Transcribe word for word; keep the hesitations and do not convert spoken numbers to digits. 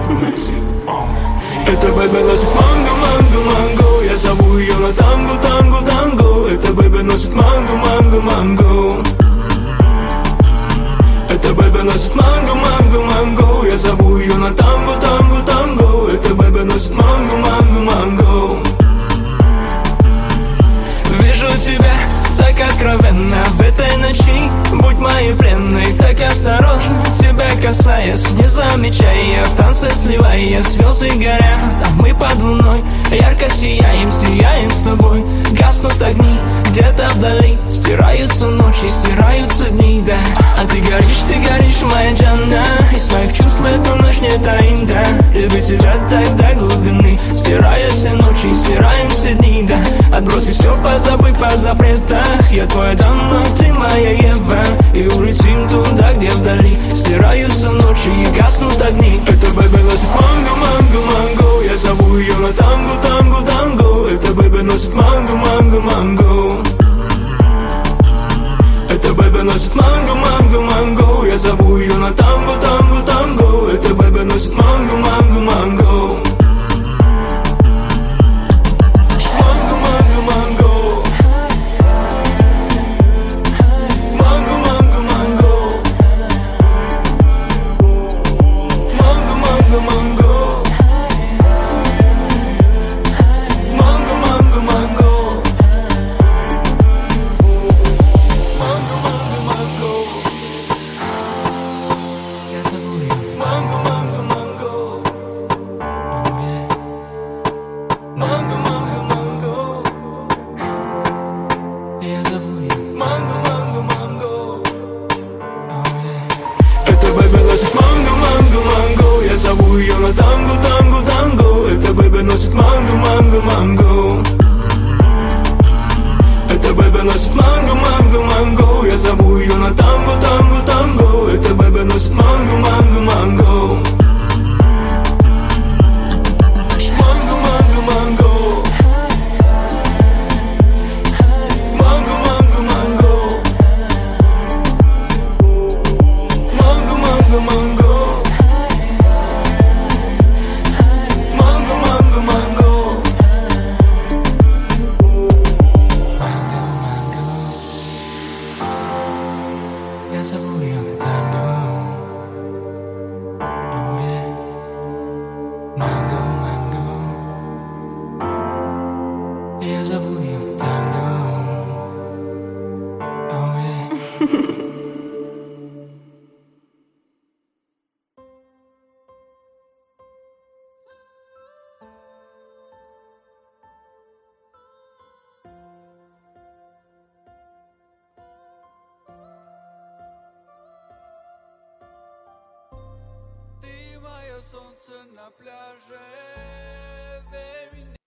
Это бэби носит манго, манго, манго. Я зову ее на танго, танго, танго. Это бэби носит манго, манго, манго. Это бэби носит манго, манго, манго. Я зову ее на танго, танго, танго. Это бэби носит манго, манго, манго. Вижу тебя так откровенно в этой ночи. Будь моей пленной, так осторожно, тебя касаясь, не замечая, в танце сливая, звезды горят, а мы под луной ярко сияем, сияем с тобой. Гаснут огни где-то вдали, стираются ночи, стираются дни, да. А ты горишь, ты горишь, моя Джанна. Из моих чувств эту ночь не таим, да. Люблю тебя так до глубины, стирая все ночи, стираем все дни, да. Отбросив все, позабыв о запретах. Я твоя дама, ты моя Ева. И улетим туда, где вдали стираются ночи и гаснут огни. Это бэби носит манго, манго, манго. Я зову ее на танго, танго, танго. Это бэби носит манго, манго, манго. Это бэби носит манго, манго, манго. Я зову ее на танго, танго, танго. Это бэби носит манго, манго, манго. Манго, манго, манго. Я зову ее манго, манго, манго. Это бэби носит манго, манго, манго. Я зову ее на танго, танго, танго. Это бэби носит манго, манго, манго. Это бэби носит манго, манго, манго. Я зову ее на танго, танго, танго. Это бэби носит манго, манго, манго. Я зову ее на танго. Oh yeah. Манго, манго. Я зову ее на танго. Oh yeah. Ты мое солнце на пляже.